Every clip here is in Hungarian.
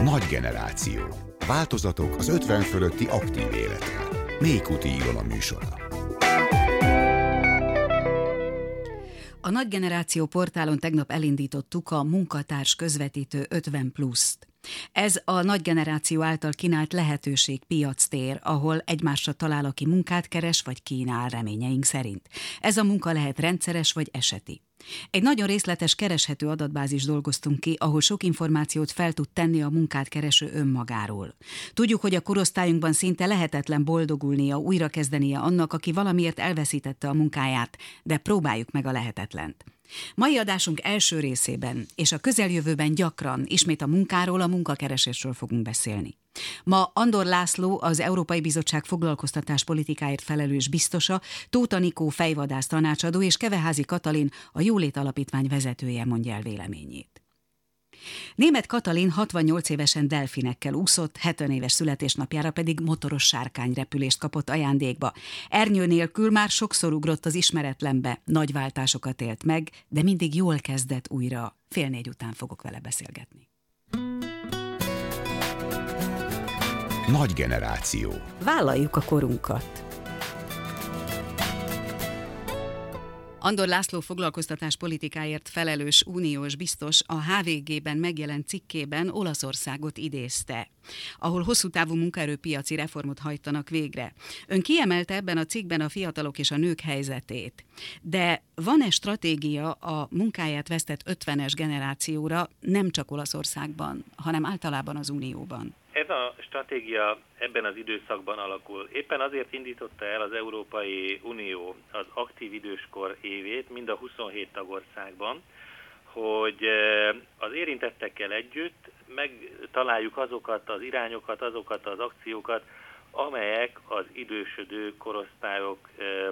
Nagy generáció. Változatok az 50 fölötti aktív életre. Mélykuti Ilona műsora. A Nagy Generáció portálon tegnap elindítottuk a munkatárs közvetítő 50+-t. Ez a Nagy Generáció által kínált lehetőség piactér, ahol egymásra talál, aki munkát keres vagy kínál reményeink szerint. Ez a munka lehet rendszeres vagy eseti. Egy nagyon részletes kereshető adatbázis dolgoztunk ki, ahol sok információt fel tud tenni a munkát kereső önmagáról. Tudjuk, hogy a korosztályunkban szinte lehetetlen boldogulnia, újrakezdenie annak, aki valamiért elveszítette a munkáját, de próbáljuk meg a lehetetlent. Mai adásunk első részében és a közeljövőben gyakran ismét a munkáról, a munkakeresésről fogunk beszélni. Ma Andor László, az Európai Bizottság foglalkoztatáspolitikáért felelős biztosa, Tóth Anikó fejvadász tanácsadó és Keveházi Katalin, a Jólét Alapítvány vezetője mondja el véleményét. Németh Katalin 68 évesen delfinekkel úszott, 70 éves születésnapjára pedig motoros sárkányrepülést kapott ajándékba. Ernyő nélkül már sokszor ugrott az ismeretlenbe, nagy váltásokat élt meg, de mindig jól kezdett újra. 3:30 után fogok vele beszélgetni. Nagy generáció. Vállaljuk a korunkat. Andor László foglalkoztatáspolitikáért felelős uniós biztos a HVG-ben megjelent cikkében Olaszországot idézte, ahol hosszú távú munkaerőpiaci reformot hajtanak végre. Ön kiemelte ebben a cikkben a fiatalok és a nők helyzetét. De van-e stratégia a munkáját vesztett 50-es generációra nem csak Olaszországban, hanem általában az Unióban? Ez a stratégia ebben az időszakban alakul. Éppen azért indította el az Európai Unió az aktív időskor évét mind a 27 tagországban, hogy az érintettekkel együtt megtaláljuk azokat az irányokat, azokat az akciókat, amelyek az idősödő korosztályok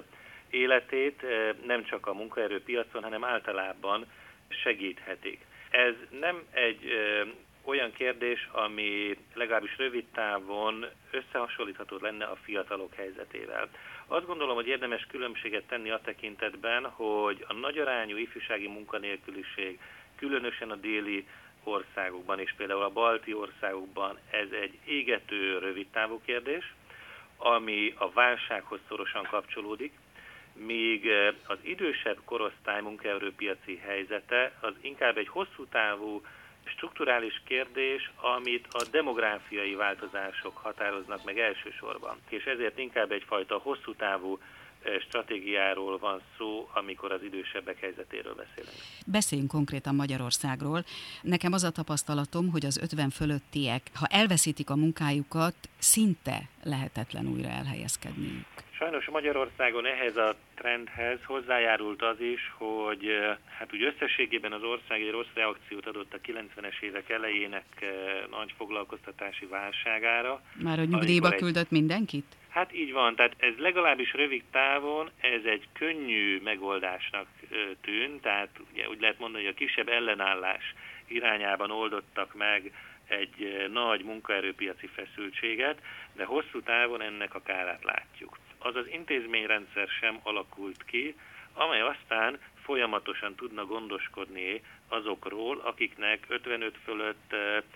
életét nem csak a munkaerőpiacon, hanem általában segíthetik. Ez nem egy olyan kérdés, ami legalábbis rövid távon összehasonlítható lenne a fiatalok helyzetével. Azt gondolom, hogy érdemes különbséget tenni a tekintetben, hogy a nagyarányú ifjúsági munkanélküliség, különösen a déli országokban és például a balti országokban ez egy égető rövidtávú kérdés, ami a válsághoz szorosan kapcsolódik, míg az idősebb korosztály munkaerőpiaci helyzete az inkább egy hosszú távú strukturális kérdés, amit a demográfiai változások határoznak meg elsősorban. És ezért inkább egyfajta hosszú távú stratégiáról van szó, amikor az idősebbek helyzetéről beszélünk. Beszéljünk konkrétan Magyarországról. Nekem az a tapasztalatom, hogy az 50 fölöttiek, ha elveszítik a munkájukat, szinte lehetetlen újra elhelyezkedniük. Sajnos Magyarországon ehhez a trendhez hozzájárult az is, hogy hát úgy összességében az ország egy rossz reakciót adott a 90-es évek elejének nagy foglalkoztatási válságára. Már a nyugdíjba küldött mindenkit? Hát így van, tehát ez legalábbis rövid távon ez egy könnyű megoldásnak tűnt, tehát ugye úgy lehet mondani, hogy a kisebb ellenállás irányában oldottak meg egy nagy munkaerőpiaci feszültséget, de hosszú távon ennek a kárát látjuk. Az az intézményrendszer sem alakult ki, amely aztán folyamatosan tudna gondoskodni azokról, akiknek 55 fölött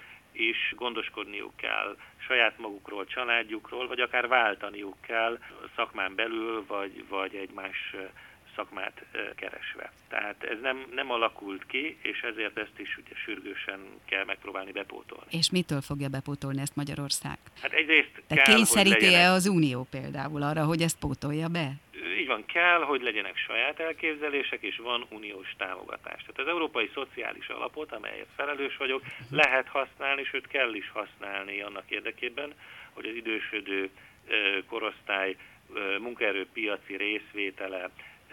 is gondoskodniuk kell saját magukról, családjukról, vagy akár váltaniuk kell szakmán belül, vagy egy más szakmát keresve. Tehát ez nem alakult ki, és ezért ezt is ugye sürgősen kell megpróbálni bepótolni. És mitől fogja bepótolni ezt Magyarország? Hát egyrészt de kényszeríti-e az Unió például arra, hogy ezt pótolja be? Így van, kell, hogy legyenek saját elképzelések, és van uniós támogatás. Tehát az Európai Szociális Alapot, amelyet felelős vagyok, lehet használni, sőt kell is használni annak érdekében, hogy az idősödő korosztály munkaerőpiaci részvétele,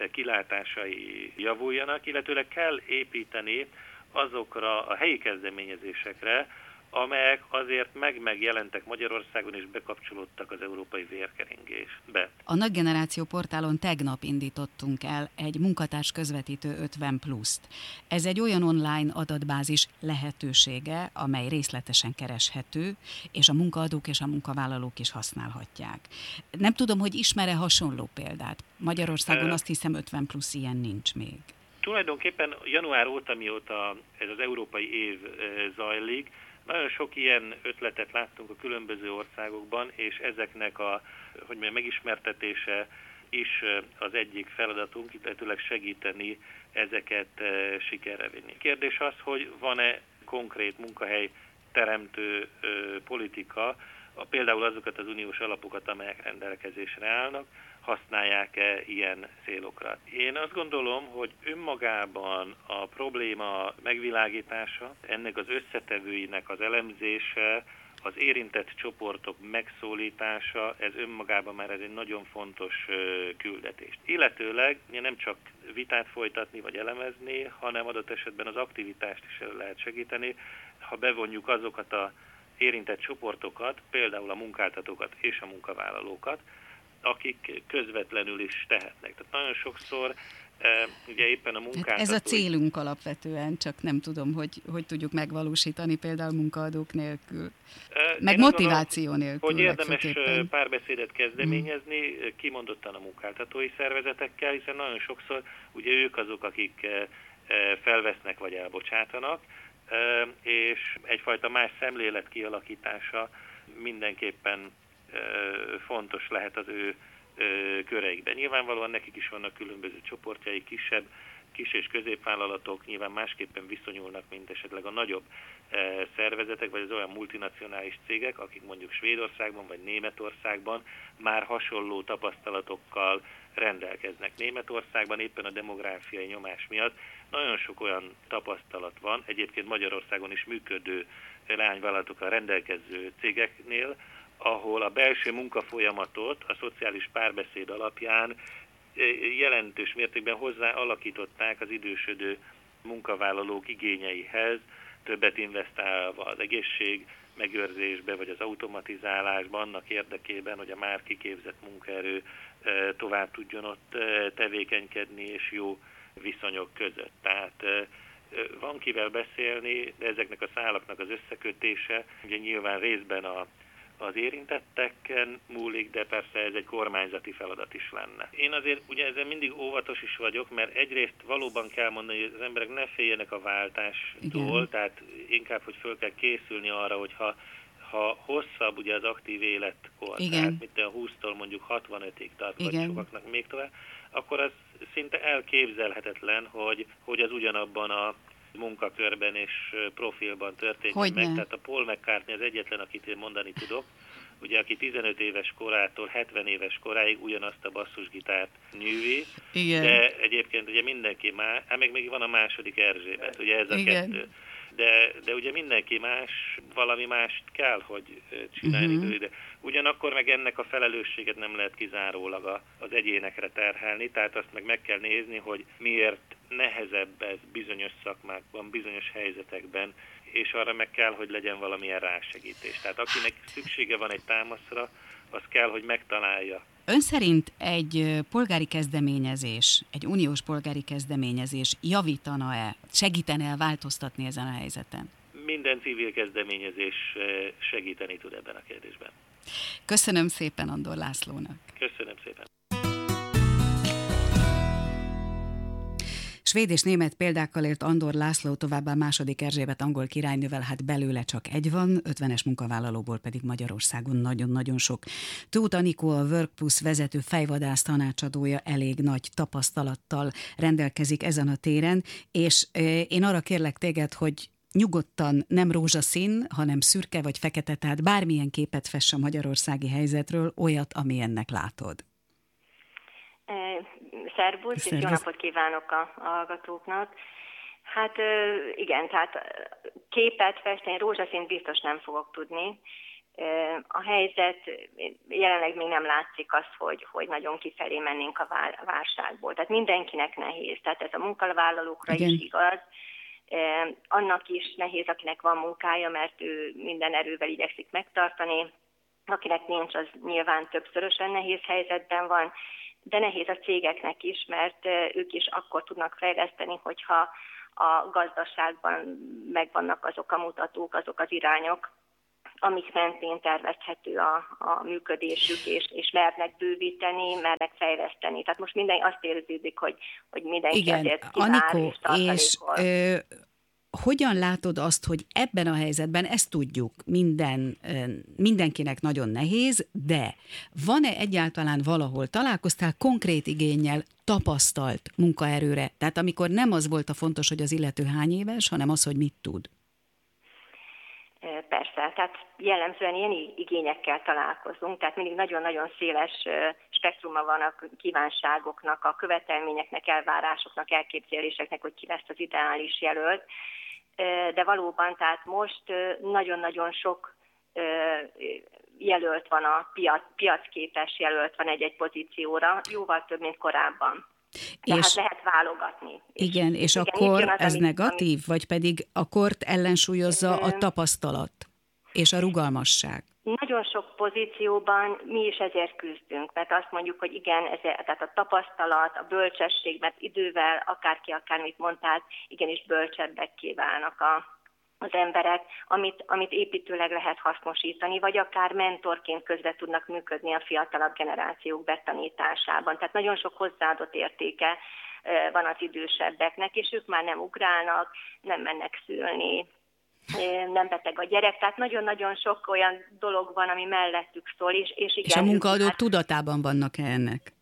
kilátásai javuljanak, illetőleg kell építeni azokra a helyi kezdeményezésekre, amelyek azért megjelentek Magyarországon és bekapcsolódtak az európai vérkeringésbe. A Nagy Generáció portálon tegnap indítottunk el egy munkatárs közvetítő 50+-t. Ez egy olyan online adatbázis lehetősége, amely részletesen kereshető, és a munkaadók és a munkavállalók is használhatják. Nem tudom, hogy ismer-e hasonló példát. Magyarországon azt hiszem 50+ ilyen nincs még. Tulajdonképpen január óta, mióta ez az európai év zajlik, Nagyon sok ilyen ötletet láttunk a különböző országokban, és ezeknek a megismertetése is az egyik feladatunk, illetőleg segíteni ezeket sikerre vinni. Kérdés az, hogy van-e konkrét munkahely teremtő politika, például azokat az uniós alapokat, amelyek rendelkezésre állnak, használják-e ilyen célokra. Én azt gondolom, hogy önmagában a probléma megvilágítása, ennek az összetevőinek az elemzése, az érintett csoportok megszólítása, ez önmagában már ez egy nagyon fontos küldetés. Illetőleg nem csak vitát folytatni vagy elemezni, hanem adott esetben az aktivitást is el lehet segíteni, ha bevonjuk azokat az érintett csoportokat, például a munkáltatókat és a munkavállalókat, akik közvetlenül is tehetnek. Tehát nagyon sokszor ugye éppen a munkáltatói... Ez a célunk alapvetően, csak nem tudom, hogy tudjuk megvalósítani például munkaadók nélkül. Meg motiváció nélkül. Hogy érdemes párbeszédet kezdeményezni, kimondottan a munkáltatói szervezetekkel, hiszen nagyon sokszor ugye ők azok, akik felvesznek vagy elbocsátanak, és egyfajta más szemlélet kialakítása mindenképpen fontos lehet az ő köreikben. Nyilvánvalóan nekik is vannak különböző csoportjai, kis és középvállalatok nyilván másképpen viszonyulnak, mint esetleg a nagyobb szervezetek, vagy az olyan multinacionális cégek, akik mondjuk Svédországban vagy Németországban már hasonló tapasztalatokkal rendelkeznek. Németországban éppen a demográfiai nyomás miatt nagyon sok olyan tapasztalat van, egyébként Magyarországon is működő leányvállalatokkal rendelkező cégeknél, ahol a belső munkafolyamatot a szociális párbeszéd alapján jelentős mértékben hozzá alakították az idősödő munkavállalók igényeihez, többet investálva az egészség megőrzésbe, vagy az automatizálásban, annak érdekében, hogy a már kiképzett munkaerő tovább tudjon ott tevékenykedni, és jó viszonyok között. Tehát van kivel beszélni, de ezeknek a szálaknak az összekötése ugye nyilván részben az érintetteken múlik, de persze ez egy kormányzati feladat is lenne. Én azért ugye ezzel mindig óvatos is vagyok, mert egyrészt valóban kell mondani, hogy az emberek ne féljenek a váltástól, igen. Tehát inkább, hogy föl kell készülni arra, hogy ha hosszabb ugye az aktív életkor, tehát mint a 20-tól mondjuk 65-ig tart, vagy sokaknak még tovább, akkor az szinte elképzelhetetlen, hogy az ugyanabban a munkakörben és profilban történik meg. Tehát a Paul McCartney az egyetlen, akit én mondani tudok, ugye aki 15 éves korától 70 éves koráig ugyanazt a basszusgitárt nyűvi, de egyébként ugye mindenki más, még van a második Erzsébet, ugye ez a kettő. De ugye mindenki más, valami mást kell, hogy csinálni. De ugyanakkor meg ennek a felelősséget nem lehet kizárólag az egyénekre terhelni, tehát azt meg kell nézni, hogy miért nehezebb ez bizonyos szakmákban, bizonyos helyzetekben, és arra meg kell, hogy legyen valamilyen rásegítés. Tehát akinek szüksége van egy támaszra, az kell, hogy megtalálja. Ön szerint egy polgári kezdeményezés, egy uniós polgári kezdeményezés javítana-e, segítene-e változtatni ezen a helyzeten? Minden civil kezdeményezés segíteni tud ebben a kérdésben. Köszönöm szépen Andor Lászlónak. Köszönöm szépen. Svéd és német példákkal élt Andor László, továbbá második Erzsébet angol királynővel, hát belőle csak egy van, 50-es munkavállalóból pedig Magyarországon nagyon-nagyon sok. Tóth Anikó, a Workpusz vezető fejvadász tanácsadója elég nagy tapasztalattal rendelkezik ezen a téren, és én arra kérlek téged, hogy nyugodtan nem rózsaszín, hanem szürke vagy fekete, tehát bármilyen képet fess a magyarországi helyzetről, olyat, amilyennek látod. Szervusz, és jó napot kívánok a hallgatóknak. Hát igen, tehát képet festeni, rózsaszínt biztos nem fogok tudni. A helyzet jelenleg még nem látszik az, hogy nagyon kifelé mennénk a válságból. Tehát mindenkinek nehéz. Tehát ez a munkavállalókra is igaz. Annak is nehéz, akinek van munkája, mert ő minden erővel igyekszik megtartani. Akinek nincs, az nyilván többszörösen nehéz helyzetben van. De nehéz a cégeknek is, mert ők is akkor tudnak fejleszteni, hogyha a gazdaságban megvannak azok a mutatók, azok az irányok, amik mentén tervezhető a működésük, és mernek bővíteni, mernek fejleszteni. Tehát most azt érződik, hogy mindenki azért kivár és tartalékol. hogyan látod azt, hogy ebben a helyzetben, ezt tudjuk, mindenkinek nagyon nehéz, de van-e egyáltalán valahol, találkoztál konkrét igénnyel tapasztalt munkaerőre? Tehát amikor nem az volt a fontos, hogy az illető hány éves, hanem az, hogy mit tud. Persze, tehát jellemzően ilyen igényekkel találkozunk, tehát mindig nagyon-nagyon széles spektruma van a kívánságoknak, a követelményeknek, elvárásoknak, elképzeléseknek, hogy ki lesz az ideális jelölt. De valóban, tehát most nagyon-nagyon sok jelölt van, piacképes jelölt van egy-egy pozícióra, jóval több, mint korábban. Tehát lehet válogatni. Igen, és akkor ez negatív, vagy pedig a kort ellensúlyozza a tapasztalat és a rugalmasság? Nagyon sok pozícióban mi is ezért küzdünk, mert azt mondjuk, hogy igen, tehát a tapasztalat, a bölcsesség, mert idővel akármit mondtál, igenis bölcsebbekké válnak az emberek, amit építőleg lehet hasznosítani, vagy akár mentorként közre tudnak működni a fiatalabb generációk betanításában. Tehát nagyon sok hozzáadott értéke van az idősebbeknek, és ők már nem ugrálnak, nem mennek szülni, nem beteg a gyerek, tehát nagyon-nagyon sok olyan dolog van, ami mellettük szól, és igen. És a munkaadók tudatában vannak-e ennek?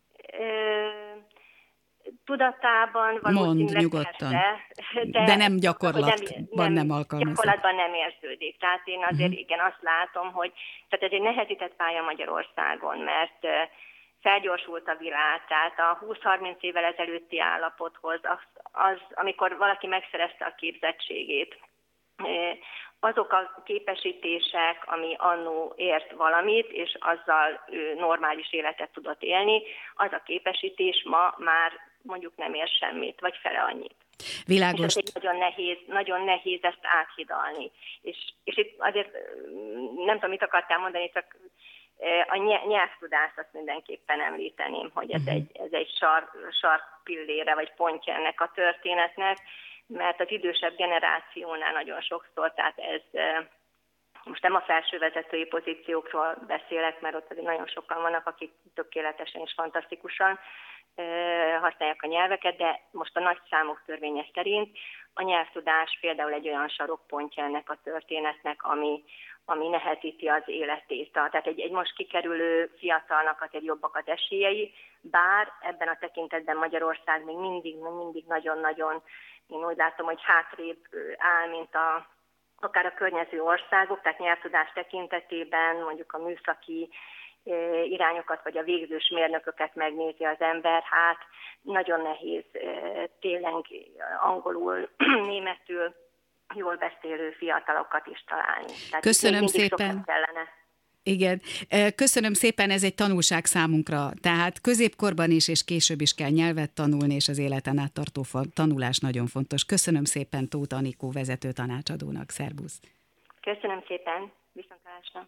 Tudatában valószínűleg. Mondd nyugodtan. De nem gyakorlatban nem alkalmazott. Gyakorlatban nem érződik. Tehát én azért igen azt látom, hogy tehát ez egy nehezített pálya Magyarországon, mert felgyorsult a világ, tehát a 20-30 évvel ezelőtti állapothoz, amikor valaki megszerezte a képzettségét, azok a képesítések, ami annó ért valamit, és azzal ő normális életet tudott élni, az a képesítés ma már mondjuk nem ér semmit, vagy fele annyit. Világos. És nagyon nehéz ezt áthidalni. És itt azért nem tudom, mit akartál mondani, csak a nyelvtudást azt mindenképpen említeném, hogy ez egy sarkpillére, vagy pontja ennek a történetnek, mert az idősebb generációnál nagyon sokszor, tehát ez most nem a felsővezetői pozíciókról beszélek, mert ott azért nagyon sokan vannak, akik tökéletesen és fantasztikusan használják a nyelveket, de most a nagy számok törvénye szerint a nyelvtudás például egy olyan sarokpontja ennek a történetnek, ami nehezíti az életét. Tehát egy most kikerülő fiatalnak azért jobbak az esélyei, bár ebben a tekintetben Magyarország még mindig nagyon-nagyon, én úgy látom, hogy hátrébb áll, mint akár a környező országok, tehát nyelvtudás tekintetében mondjuk a műszaki irányokat, vagy a végzős mérnököket megnézi az ember, hát nagyon nehéz tényleg angolul, németül jól beszélő fiatalokat is találni. Tehát köszönöm szépen. Igen, köszönöm szépen, ez egy tanulság számunkra. Tehát középkorban is és később is kell nyelvet tanulni, és az életen át tartó tanulás nagyon fontos. Köszönöm szépen Tóth Anikó vezető tanácsadónak. Szerbusz! Köszönöm szépen, viszontlátásra!